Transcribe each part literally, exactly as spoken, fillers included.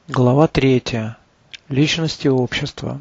Глава третья. Личность и общество.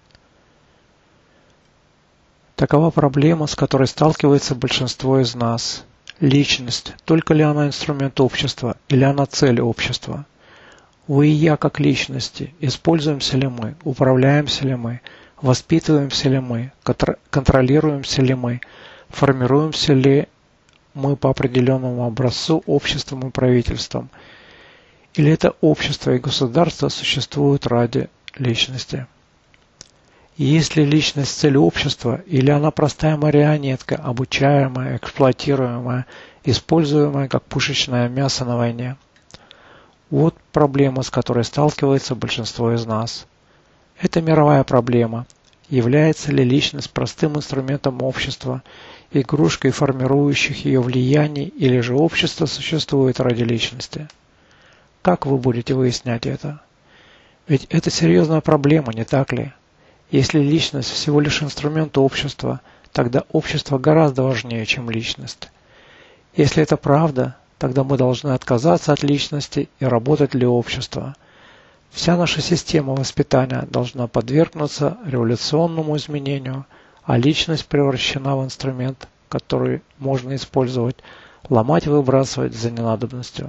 Такова проблема, с которой сталкивается большинство из нас. Личность. Только ли она инструмент общества, или она цель общества? Вы и я, как личности, используемся ли мы, управляемся ли мы, воспитываемся ли мы, контр- контролируемся ли мы, формируемся ли мы по определенному образцу обществом и правительством, или это общество и государство существуют ради личности? И есть ли личность цель общества, или она простая марионетка, обучаемая, эксплуатируемая, используемая как пушечное мясо на войне? Вот проблема, с которой сталкивается большинство из нас. Это мировая проблема. Является ли личность простым инструментом общества, игрушкой формирующих ее влияний, или же общество существует ради личности? Как вы будете выяснять это? Ведь это серьезная проблема, не так ли? Если личность всего лишь инструмент общества, тогда общество гораздо важнее, чем личность. Если это правда, тогда мы должны отказаться от личности и работать для общества. Вся наша система воспитания должна подвергнуться революционному изменению, а личность превращена в инструмент, который можно использовать, ломать и выбрасывать за ненадобностью.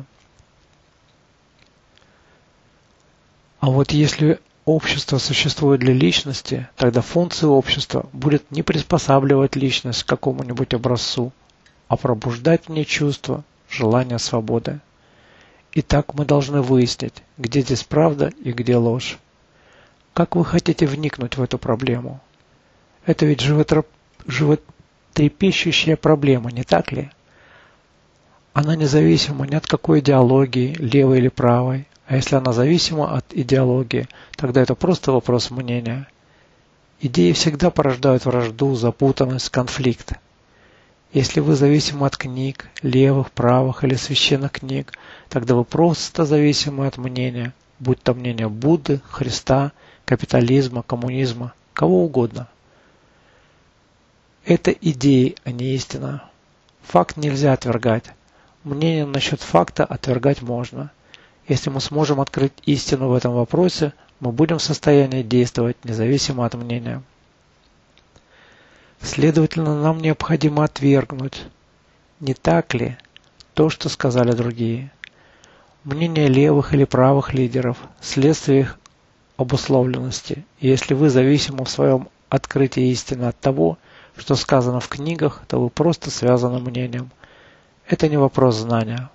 А вот если общество существует для личности, тогда функция общества будет не приспосабливать личность к какому-нибудь образцу, а пробуждать в ней чувство, желание свободы. Итак, мы должны выяснить, где здесь правда и где ложь. Как вы хотите вникнуть в эту проблему? Это ведь животроп... животрепещущая проблема, не так ли? Она независима ни от какой идеологии, левой или правой. А если она зависима от идеологии, тогда это просто вопрос мнения. Идеи всегда порождают вражду, запутанность, конфликт. Если вы зависимы от книг, левых, правых или священных книг, тогда вы просто зависимы от мнения, будь то мнение Будды, Христа, капитализма, коммунизма, кого угодно. Это идеи, а не истина. Факт нельзя отвергать. Мнение насчет факта отвергать можно. Если мы сможем открыть истину в этом вопросе, мы будем в состоянии действовать независимо от мнения. Следовательно, нам необходимо отвергнуть, не так ли, то, что сказали другие. Мнение левых или правых лидеров, следствие их обусловленности. И если вы зависимы в своем открытии истины от того, что сказано в книгах, то вы просто связаны мнением. Это не вопрос знания.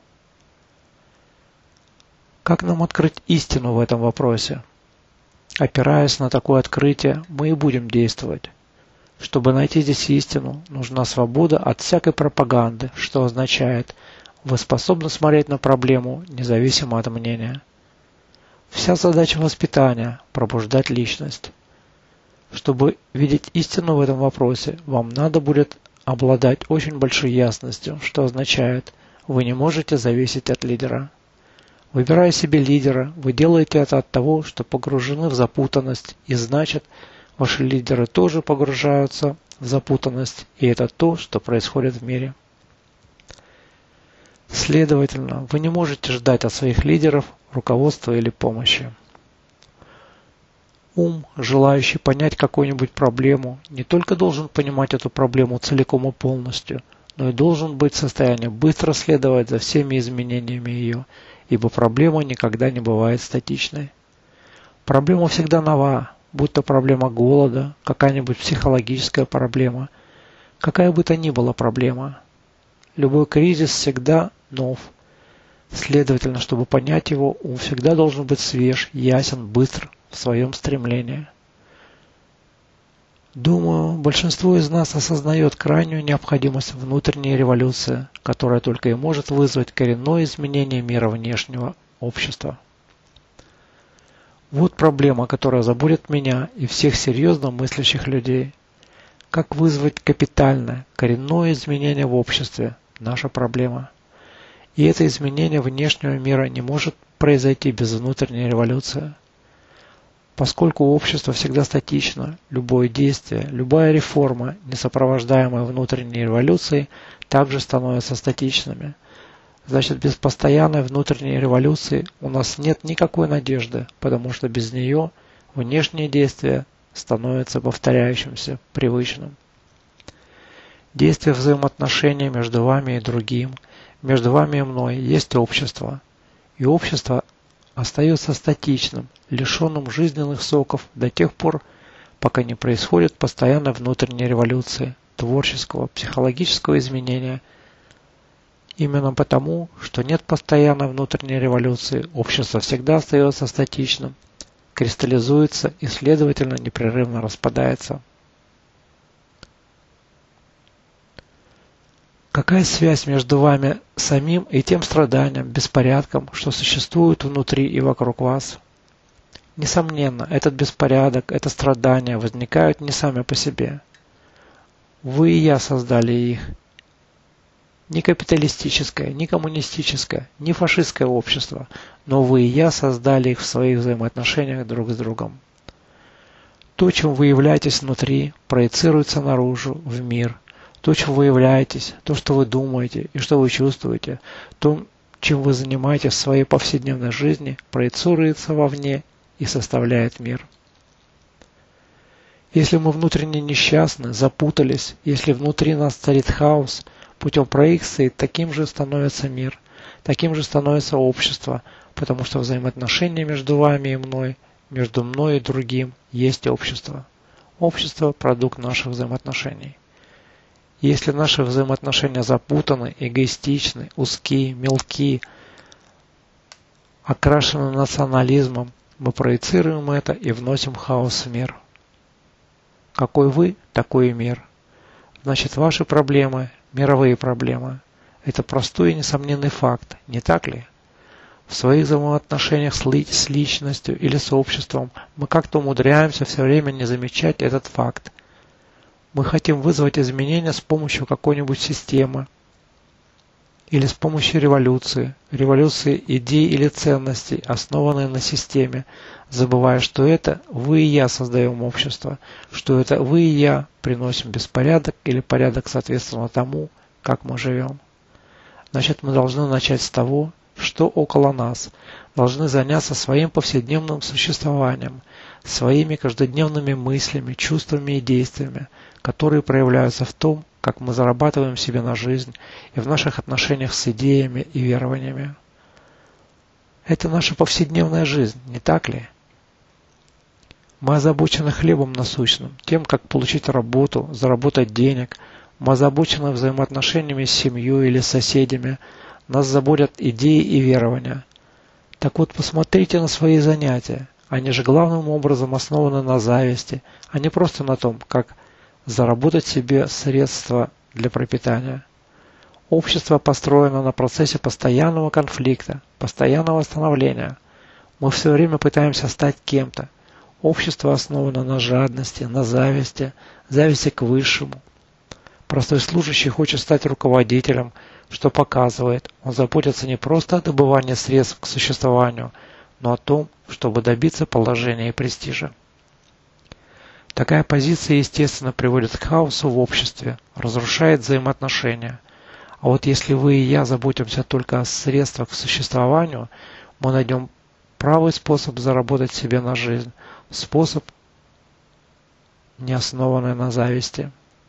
Как нам открыть истину в этом вопросе? Опираясь на такое открытие, мы и будем действовать. Чтобы найти здесь истину, нужна свобода от всякой пропаганды, что означает, вы способны смотреть на проблему независимо от мнения. Вся задача воспитания – пробуждать личность. Чтобы видеть истину в этом вопросе, вам надо будет обладать очень большой ясностью, что означает, вы не можете зависеть от лидера. Выбирая себе лидера, вы делаете это от того, что погружены в запутанность, и значит, ваши лидеры тоже погружаются в запутанность, и это то, что происходит в мире. Следовательно, вы не можете ждать от своих лидеров руководства или помощи. Ум, желающий понять какую-нибудь проблему, не только должен понимать эту проблему целиком и полностью, но и должен быть в состоянии быстро следовать за всеми изменениями ее, ибо проблема никогда не бывает статичной. Проблема всегда нова, будь то проблема голода, какая-нибудь психологическая проблема, какая бы то ни была проблема. Любой кризис всегда нов. Следовательно, чтобы понять его, ум всегда должен быть свеж, ясен, быстр в своем стремлении. Думаю, большинство из нас осознает крайнюю необходимость внутренней революции, которая только и может вызвать коренное изменение мира внешнего общества. Вот проблема, которая заботит меня и всех серьезно мыслящих людей. Как вызвать капитальное, коренное изменение в обществе – наша проблема. И это изменение внешнего мира не может произойти без внутренней революции. Поскольку общество всегда статично, любое действие, любая реформа, не сопровождаемая внутренней революцией, также становятся статичными. Значит, без постоянной внутренней революции у нас нет никакой надежды, потому что без нее внешние действия становятся повторяющимся, привычным. Действие взаимоотношений между вами и другим, между вами и мной есть общество. И общество остается статичным, лишенным жизненных соков до тех пор, пока не происходит постоянной внутренней революции, творческого, психологического изменения. Именно потому, что нет постоянной внутренней революции, общество всегда остается статичным, кристаллизуется и, следовательно, непрерывно распадается. Какая связь между вами самим и тем страданием, беспорядком, что существует внутри и вокруг вас? Несомненно, этот беспорядок, это страдания возникают не сами по себе. Вы и я создали их. Ни капиталистическое, ни коммунистическое, ни фашистское общество, но вы и я создали их в своих взаимоотношениях друг с другом. То, чем вы являетесь внутри, проецируется наружу, в мир. То, чем вы являетесь, то, что вы думаете и что вы чувствуете, то, чем вы занимаетесь в своей повседневной жизни, проецируется вовне и составляет мир. Если мы внутренне несчастны, запутались, если внутри нас царит хаос, путем проекции таким же становится мир, таким же становится общество, потому что взаимоотношения между вами и мной, между мной и другим, есть общество. Общество – продукт наших взаимоотношений. Если наши взаимоотношения запутаны, эгоистичны, узки, мелки, окрашены национализмом, мы проецируем это и вносим хаос в мир. Какой вы, такой и мир. Значит, ваши проблемы – мировые проблемы. Это простой и несомненный факт, не так ли? В своих взаимоотношениях с личностью или с обществом мы как-то умудряемся все время не замечать этот факт. Мы хотим вызвать изменения с помощью какой-нибудь системы или с помощью революции, революции идей или ценностей, основанной на системе, забывая, что это вы и я создаем общество, что это вы и я приносим беспорядок или порядок соответственно тому, как мы живем. Значит, мы должны начать с того, что около нас, должны заняться своим повседневным существованием, своими каждодневными мыслями, чувствами и действиями, которые проявляются в том, как мы зарабатываем себе на жизнь и в наших отношениях с идеями и верованиями. Это наша повседневная жизнь, не так ли? Мы озабочены хлебом насущным, тем, как получить работу, заработать денег. Мы озабочены взаимоотношениями с семьей или с соседями. Нас заботят идеи и верования. Так вот, посмотрите на свои занятия. Они же главным образом основаны на зависти, а не просто на том, как заработать себе средства для пропитания. Общество построено на процессе постоянного конфликта, постоянного становления. Мы все время пытаемся стать кем-то. Общество основано на жадности, на зависти, зависти к высшему. Простой служащий хочет стать руководителем, что показывает, он заботится не просто о добывании средств к существованию, но о том, чтобы добиться положения и престижа. Такая позиция, естественно, приводит к хаосу в обществе, разрушает взаимоотношения. А вот если вы и я заботимся только о средствах к существованию, мы найдем правый способ заработать себе на жизнь, способ, не основанный на зависти.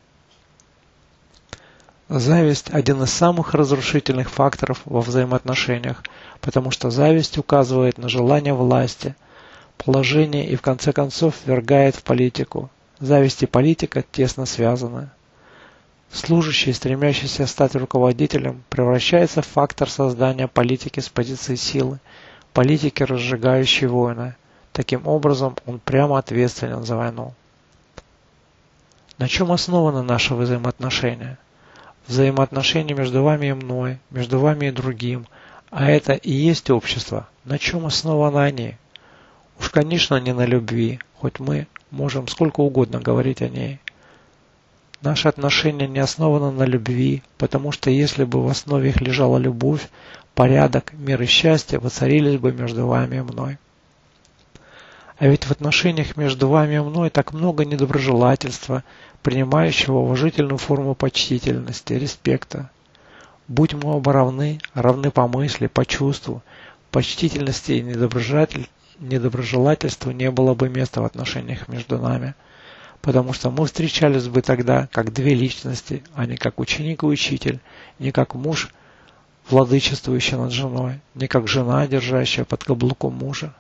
Зависть – один из самых разрушительных факторов во взаимоотношениях, потому что зависть указывает на желание власти, положение и в конце концов ввергает в политику. Зависть и политика тесно связаны. Служащий, стремящийся стать руководителем, превращается в фактор создания политики с позиции силы, политики, разжигающей войны. Таким образом, он прямо ответственен за войну. На чем основаны наши взаимоотношения? Взаимоотношения между вами и мной, между вами и другим, а это и есть общество. На чем основаны они? Уж, конечно, не на любви, хоть мы можем сколько угодно говорить о ней. Наши отношения не основаны на любви, потому что если бы в основе их лежала любовь, порядок, мир и счастье воцарились бы между вами и мной. А ведь в отношениях между вами и мной так много недоброжелательства, принимающего уважительную форму почтительности, респекта. Будь мы оба равны, равны по мысли, по чувству, почтительности и недоброжелатель... недоброжелательству не было бы места в отношениях между нами, потому что мы встречались бы тогда как две личности, а не как ученик и учитель, не как муж, владычествующий над женой, не как жена, держащая под каблуком мужа.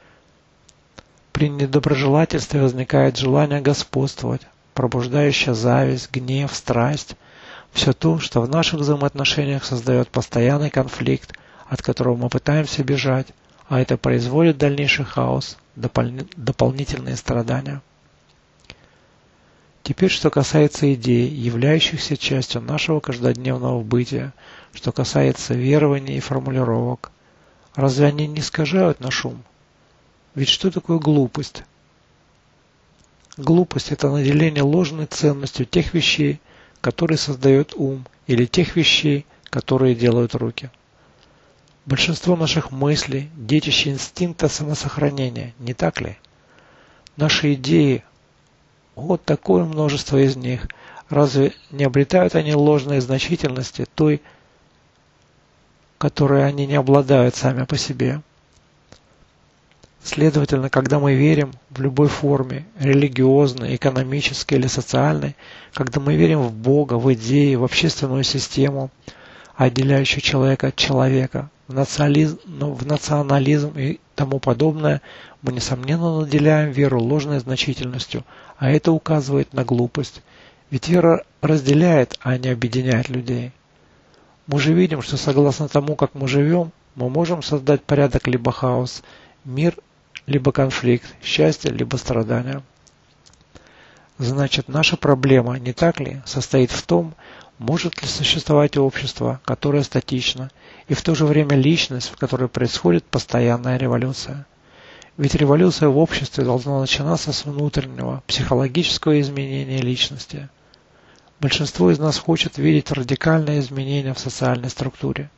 При недоброжелательстве возникает желание господствовать, пробуждающее зависть, гнев, страсть, все то, что в наших взаимоотношениях создает постоянный конфликт, от которого мы пытаемся бежать, а это производит дальнейший хаос, допол- дополнительные страдания. Теперь, что касается идей, являющихся частью нашего каждодневного бытия, что касается верований и формулировок. Разве они не искажают наш ум? Ведь что такое глупость? Глупость – это наделение ложной ценностью тех вещей, которые создает ум, или тех вещей, которые делают руки. Большинство наших мыслей – детище инстинкта самосохранения, не так ли? Наши идеи, вот такое множество из них, разве не обретают они ложной значительности, той, которой они не обладают сами по себе? Следовательно, когда мы верим в любой форме, религиозной, экономической или социальной, когда мы верим в Бога, в идеи, в общественную систему, отделяющую человека от человека, в национализм, в национализм и тому подобное, мы, несомненно, наделяем веру ложной значительностью, а это указывает на глупость. Ведь вера разделяет, а не объединяет людей. Мы же видим, что согласно тому, как мы живем, мы можем создать порядок либо хаос, мир либо конфликт, счастье либо страдания. Значит, наша проблема, не так ли, состоит в том, может ли существовать общество, которое статично, и в то же время личность, в которой происходит постоянная революция. Ведь революция в обществе должна начинаться с внутреннего, психологического изменения личности. Большинство из нас хочет видеть радикальные изменения в социальной структуре.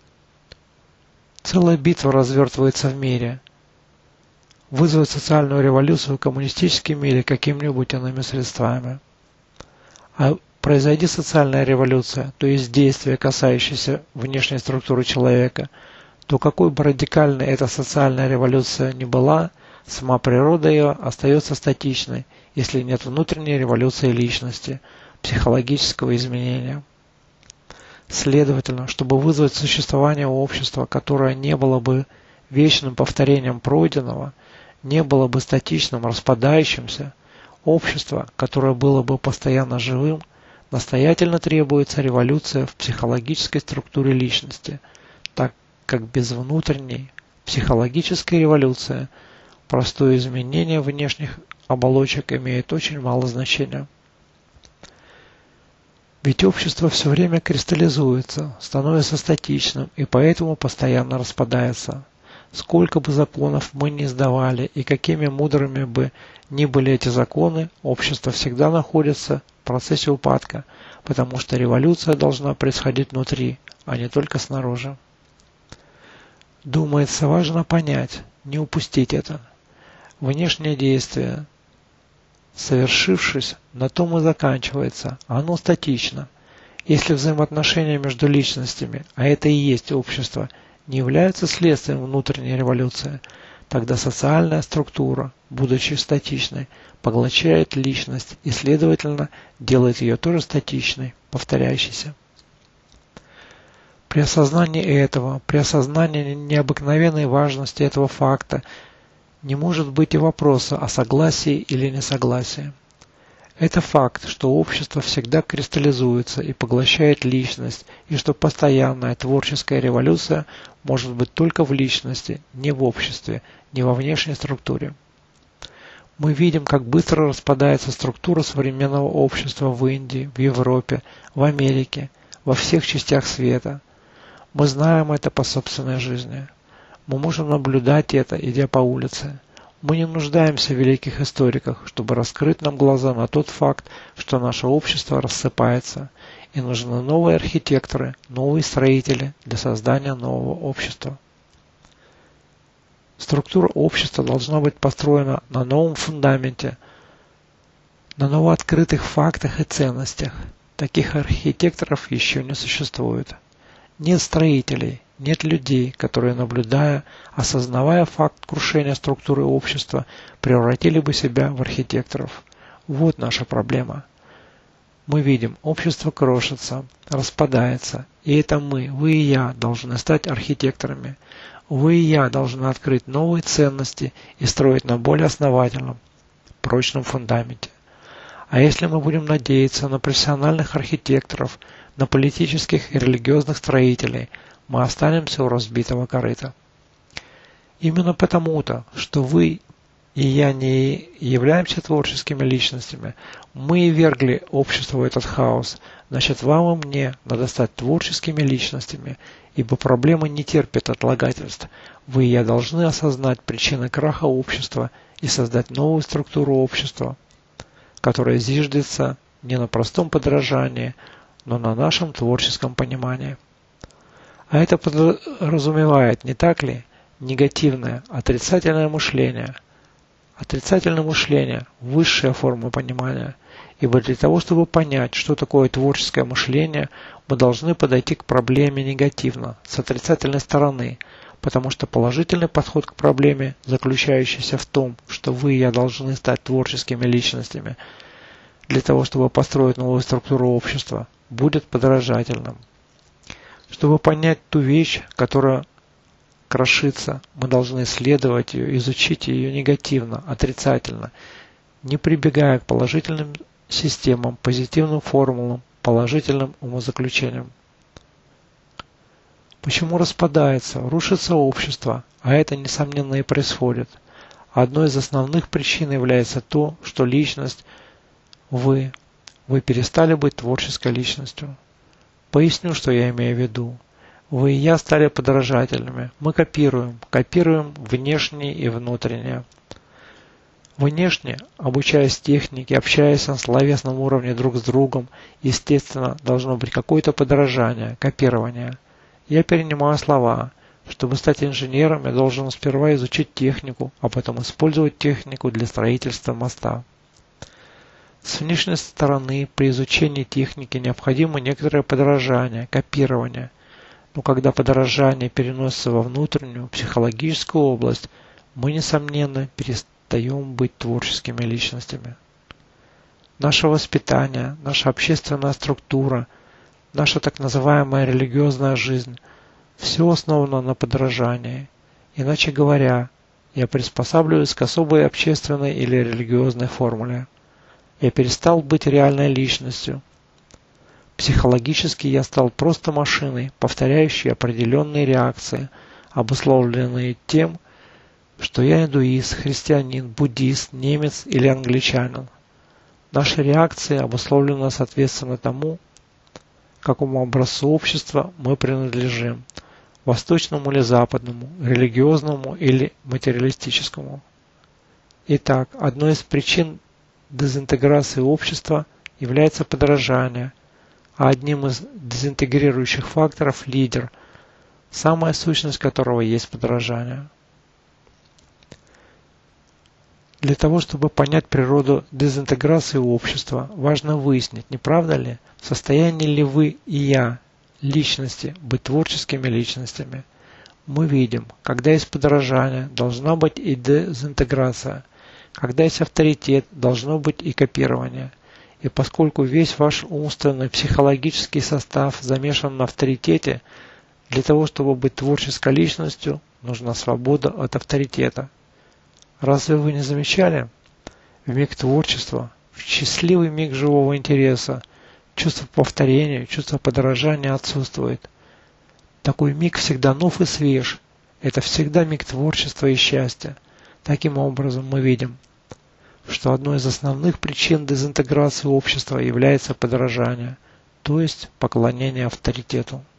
Целая битва развертывается в мире. Вызвать социальную революцию коммунистическими или какими-нибудь иными средствами. А произойди социальная революция, то есть действие, касающееся внешней структуры человека, то какой бы радикальной эта социальная революция ни была, сама природа ее остается статичной, если нет внутренней революции личности, психологического изменения. Следовательно, чтобы вызвать существование общества, которое не было бы вечным повторением пройденного, не было бы статичным, распадающимся, общество, которое было бы постоянно живым, настоятельно требуется революция в психологической структуре личности, так как без внутренней психологической революции простое изменение внешних оболочек имеет очень мало значения. Ведь общество все время кристаллизуется, становится статичным и поэтому постоянно распадается. Сколько бы законов мы ни издавали и какими мудрыми бы ни были эти законы, общество всегда находится в процессе упадка, потому что революция должна происходить внутри, а не только снаружи. Думается, важно понять, не упустить это. Внешнее действие, совершившись, на том и заканчивается, оно статично. Если взаимоотношения между личностями, а это и есть общество, не являются следствием внутренней революции, тогда социальная структура, будучи статичной, поглощает личность и, следовательно, делает ее тоже статичной, повторяющейся. При осознании этого, при осознании необыкновенной важности этого факта, не может быть и вопроса о согласии или несогласии. Это факт, что общество всегда кристаллизуется и поглощает личность, и что постоянная творческая революция может быть только в личности, не в обществе, не во внешней структуре. Мы видим, как быстро распадается структура современного общества в Индии, в Европе, в Америке, во всех частях света. Мы знаем это по собственной жизни. Мы можем наблюдать это, идя по улице. Мы не нуждаемся в великих историках, чтобы раскрыть нам глаза на тот факт, что наше общество рассыпается, и нужны новые архитекторы, новые строители для создания нового общества. Структура общества должна быть построена на новом фундаменте, на новооткрытых фактах и ценностях. Таких архитекторов еще не существует. Нет строителей, нет людей, которые, наблюдая, осознавая факт крушения структуры общества, превратили бы себя в архитекторов. Вот наша проблема. Мы видим, общество крошится, распадается, и это мы, вы и я, должны стать архитекторами. Вы и я должны открыть новые ценности и строить на более основательном, прочном фундаменте. А если мы будем надеяться на профессиональных архитекторов, на политических и религиозных строителей, мы останемся у разбитого корыта. Именно потому-то, что вы и я не являемся творческими личностями, мы и вергли общество в этот хаос, значит вам и мне надо стать творческими личностями, ибо проблема не терпит отлагательств. Вы и я должны осознать причины краха общества и создать новую структуру общества, которая зиждется не на простом подражании, но на нашем творческом понимании. А это подразумевает, не так ли, негативное, отрицательное мышление. Отрицательное мышление – высшая форма понимания, ибо для того, чтобы понять, что такое творческое мышление, мы должны подойти к проблеме негативно, с отрицательной стороны, потому что положительный подход к проблеме, заключающийся в том, что вы и я должны стать творческими личностями, для того, чтобы построить новую структуру общества, будет подражательным. Чтобы понять ту вещь, которая крошится, мы должны исследовать ее, изучить ее негативно, отрицательно, не прибегая к положительным системам, позитивным формулам, положительным умозаключениям. Почему распадается, рушится общество, а это, несомненно, и происходит? Одной из основных причин является то, что личность, вы, вы перестали быть творческой личностью. Поясню, что я имею в виду. Вы и я стали подражателями. Мы копируем, копируем внешнее и внутреннее. Внешне, обучаясь технике, общаясь на словесном уровне друг с другом, естественно, должно быть какое-то подражание, копирование. Я перенимаю слова. Чтобы стать инженером, я должен сперва изучить технику, а потом использовать технику для строительства моста. С внешней стороны, при изучении техники необходимо некоторое подражание, копирование. Но когда подражание переносится во внутреннюю, психологическую область, мы, несомненно, перестаем быть творческими личностями. Наше воспитание, наша общественная структура, наша так называемая религиозная жизнь – все основано на подражании. Иначе говоря, я приспосабливаюсь к особой общественной или религиозной формуле. Я перестал быть реальной личностью. Психологически я стал просто машиной, повторяющей определенные реакции, обусловленные тем, что я индуист, христианин, буддист, немец или англичанин. Наши реакции обусловлены соответственно тому, какому образцу общества мы принадлежим, восточному или западному, религиозному или материалистическому. Итак, одной из причин дезинтеграции общества является подражание, а одним из дезинтегрирующих факторов – лидер, самая сущность которого есть подражание. Для того, чтобы понять природу дезинтеграции общества, важно выяснить, не правда ли, в состоянии ли вы и я, личности, быть творческими личностями. Мы видим, когда есть подражание, должна быть и дезинтеграция. Когда есть авторитет, должно быть и копирование. И поскольку весь ваш умственный, психологический состав замешан на авторитете, для того, чтобы быть творческой личностью, нужна свобода от авторитета. Разве вы не замечали? В миг творчества, в счастливый миг живого интереса, чувство повторения, чувство подражания отсутствует. Такой миг всегда нов и свеж. Это всегда миг творчества и счастья. Таким образом, мы видим, что одной из основных причин дезинтеграции общества является подражание, то есть поклонение авторитету.